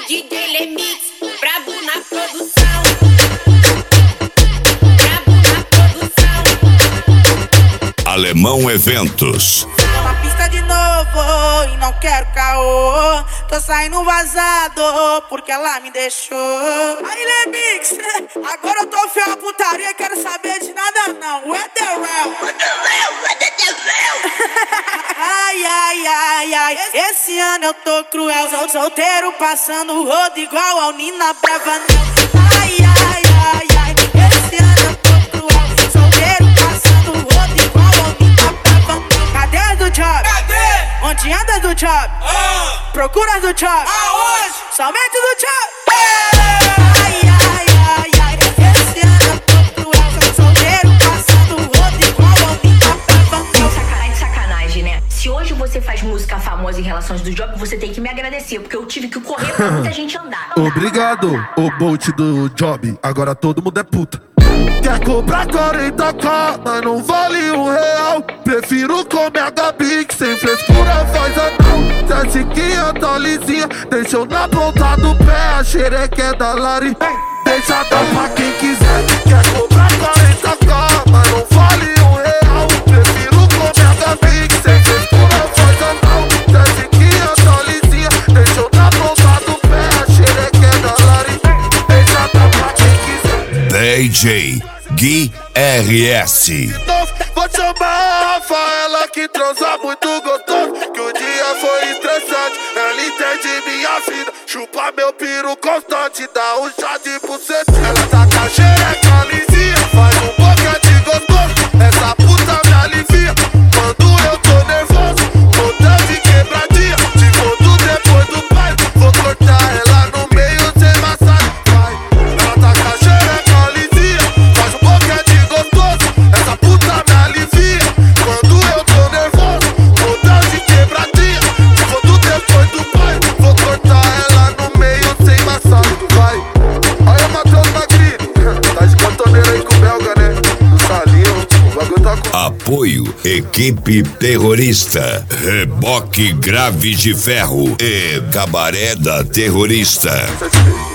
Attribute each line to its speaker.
Speaker 1: DJ Lemix, brabo na produção. Brabo na produção.
Speaker 2: Alemão Eventos.
Speaker 3: Na pista de novo e não quero caô. Tô saindo vazado porque ela me deixou. Aí Lemix, agora eu tô feio a putaria, quero saber de nada não. What the real? Ai, ai, ai, ai, esse ano eu tô cruel. Solteiro passando o rodo igual ao Nina Brava. Ai, ai, ai, ai, esse ano eu tô cruel. Solteiro passando o rodo igual ao Nina Brava. Cadê as do job? Cadê? Onde andas do job? Procuras do job? Aonde? Somente do job? Ai, ai, ai, ai, esse ano eu tô cruel. Solteiro passando o rodo igual ao Nina Brava.
Speaker 4: Sacanagem, né? Se hoje você faz música famosa em relações do job, você tem que me agradecer, porque eu tive que correr pra muita gente andar.
Speaker 5: Obrigado, o Bolt do job. Agora todo mundo é puta. Quer cobrar 40k, mas não vale R$1. Prefiro comer a Gabi, que sem frescura faz anão. Se a chiquinha tá lisinha, deixa eu na ponta do pé. A xereca é da Lari, deixa dar pra quem quiser. Quer cobrar 40k, mas não vale R$1. Prefiro comer a Gabi, que sem frescura faz anão. Se a chiquinha tá lisinha, deixa eu na ponta do pé. A xereca é da Lari, deixa dar pra quem quiser.
Speaker 2: DJ Gui RS.
Speaker 5: Vou chamar a Rafaela que transa muito gostoso, que o dia foi estressante, ela entende minha vida. Chupa meu piru constante, dá um chá de bucetinha. Ela tá com a xereca lisinha, faz um boquete gostoso. Essa puta me alivia quando eu tô nervoso. Voltando de quebradinha, te conto depois do pai. Vou cortar ela no meio sem massagem, vai. Ela tá com a xereca lisinha, faz um boquete gostoso. Essa puta me alivia quando eu tô nervoso. Voltando de quebradinha, te conto depois do pai. Vou cortar ela no meio sem massagem, vai. Olha o Matheus Magrini, tá de cantoneira aí com o belga, né? Do salinho, o bagulho tá com...
Speaker 2: Apoio Equipe Terrorista, Reboque Grave de Ferro e Cabaré da Terrorista.